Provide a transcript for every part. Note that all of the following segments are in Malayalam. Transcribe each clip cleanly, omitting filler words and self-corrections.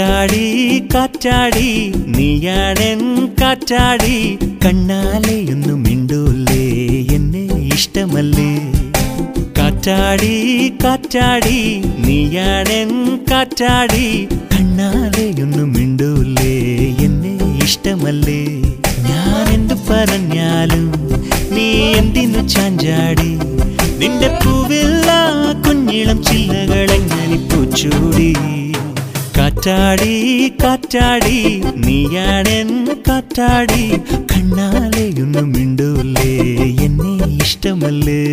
കാറ്റാടി കാറ്റാടി നീയാണെൻ കാറ്റാടി കണ്ണാലെയൊന്നും മിണ്ടൂലേ എന്നെ ഇഷ്ടമല്ലേ കാറ്റാടി കാറ്റാടി നീയാണെൻ കാറ്റാടി കണ്ണാലെയൊന്നും മിണ്ടൂലേ എന്നെ ഇഷ്ടമല്ലേ ഞാൻ എന്തു പറഞ്ഞാലും നീ എന്തിനു ചാഞ്ചാടി നിന്റെ പൂവില്ല കുഞ്ഞിളം ചില്ലകളെങ്ങനെ പൂച്ചൂടി കാറ്റാടി കാറ്റാടി നീയാണെൻ കാറ്റാടി കണ്ണാലെയൊന്നും മിണ്ടൂലേ എന്നെ ഇഷ്ടമല്ലേ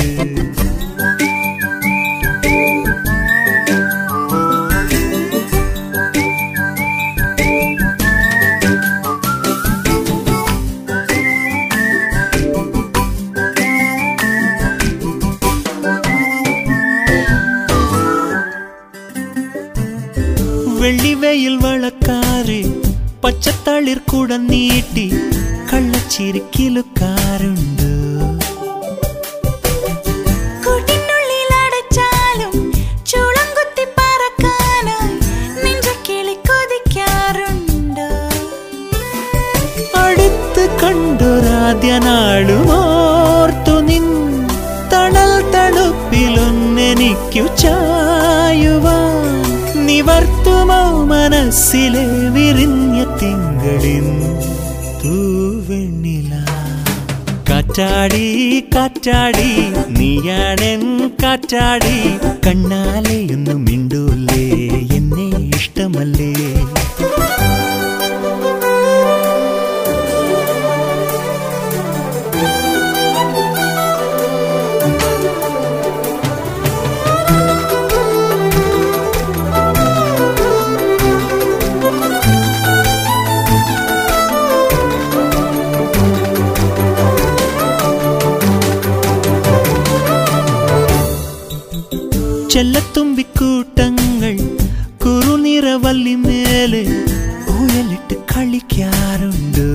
വെള്ളിവെയിൽ വളക്കാറ് പച്ചത്തളിർ കൂട നീട്ടി കള്ളച്ചിരിക്കിലുക്കാറുണ്ട് കൂട്ടിനുള്ളിലടച്ചാലും ചൂളം കുത്തി പറക്കാനായി നെഞ്ചക്കിളി കൊതിക്കാറുണ്ട് അടുത്ത് കണ്ടൊരാദ്യ നാളുമോർത്തു നിൻ തണൽ തണുപ്പിലൊന്നെനിക്കു ചായുവാൻ നിവർത്തുമോ മനസ്സിലെ വിരിഞ്ഞ തിങ്കളിൻ തൂവെണ്ണില കാറ്റാടി കാറ്റാടി നീയാണെൻ കാറ്റാടി കണ്ണാലെയൊന്നും മിണ്ടൂലേ എന്നെ ഇഷ്ടമല്ലേ ചെല്ലത്തുമ്പിക്കൂട്ടങ്ങൾ കുറുനിറവല്ലിമേലെ ഊയലിട്ട് കളിക്കാറുണ്ട്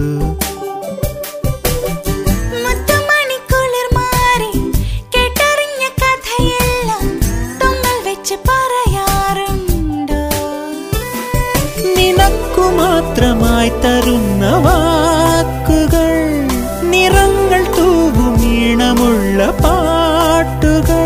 മുത്തുമണിക്കുളിർമാറി കേട്ടറിഞ്ഞ കഥയെല്ലാം തൊങ്ങൽ വെച്ച് പറയാറുണ്ട് നിനക്കു മാത്രമായി തരുന്ന വാക്കുകൾ നിറങ്ങൾ തൂവും ഈണമുള്ള പാട്ടുകൾ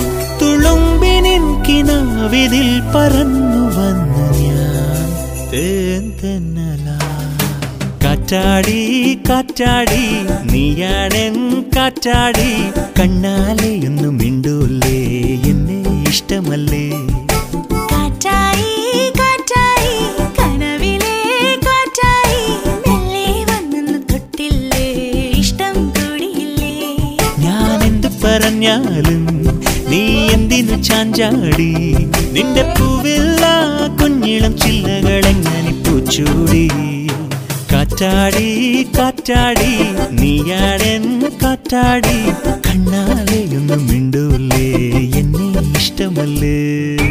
തുളുമ്പിനിൻകിനാവിതിൽ പറന്നു വന്നു ഞാൻ തേന്തന്നല കാറ്റാടി കാറ്റാടി നീയാണെൻ കാറ്റാടി കണ്ണാലെയൊന്നും മിണ്ടൂലേ എന്നെ ഇഷ്ടമല്ലേ കാറ്റായി കാറ്റായി കനവിലെ കാറ്റായി മെല്ലെ വന്നു തൊട്ടില്ലേ ഇഷ്ടം കൂടിയില്ലേ ഞാൻ എന്തു പറഞ്ഞാലും നീ എന്തിനു ചാഞ്ചാടി നിന്റെ പൂവില്ല കുഞ്ഞിളം ചില്ലകളെങ്ങനെ പൂച്ചൂടി കാറ്റാടി കാറ്റാടി നീയാണെൻ കാറ്റാടി കണ്ണാലെയൊന്നും മിണ്ടൂലേ എന്നെ ഇഷ്ടമല്ലേ